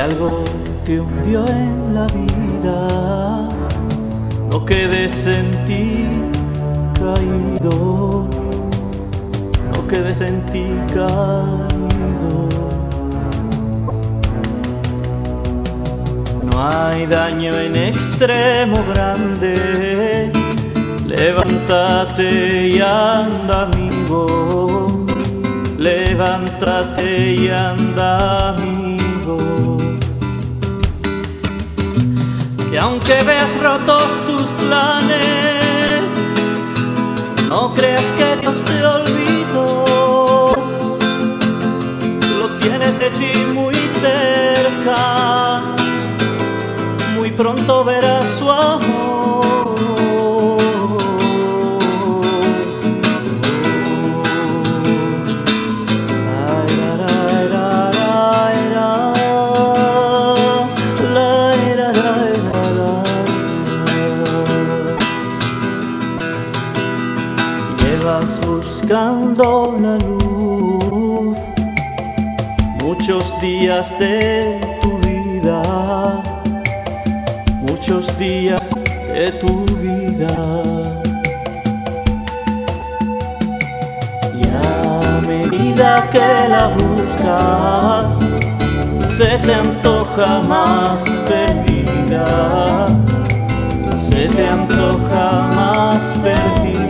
algo te hundió en la vida, no quedes en ti caído, no quedes en ti caído. No hay daño en extremo grande, levántate y anda, amigo, levántate y anda, amigo. Que aunque veas rotos tus planes, no creas que Dios te olvidó. Lo tienes de ti muy cerca, muy pronto verás su amor. Llevas buscando la luz muchos días de tu vida, muchos días de tu vida. Y a medida que la buscas, se te antoja más perdida, se te antoja más perdida.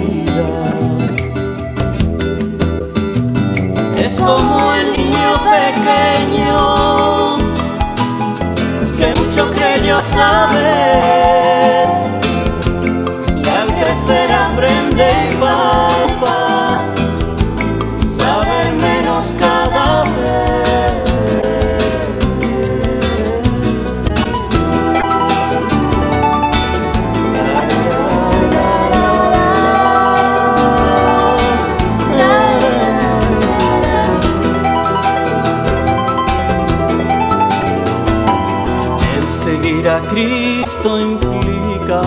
Es como el niño pequeño que mucho creyó saber, y al crecer aprende y palpa, sabe menos cada vez. Seguir a Cristo implica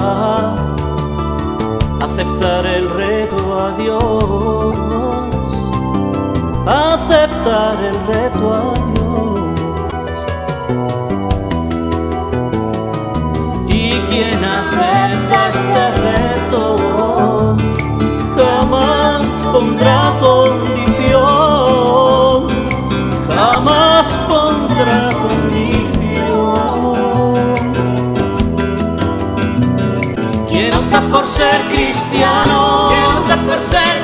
aceptar el reto a Dios, aceptar el reto a Dios. Y quien acepta este reto jamás pondrá condición, jamás pondrá condición. Quien opta por ser cristiano, quien opta por ser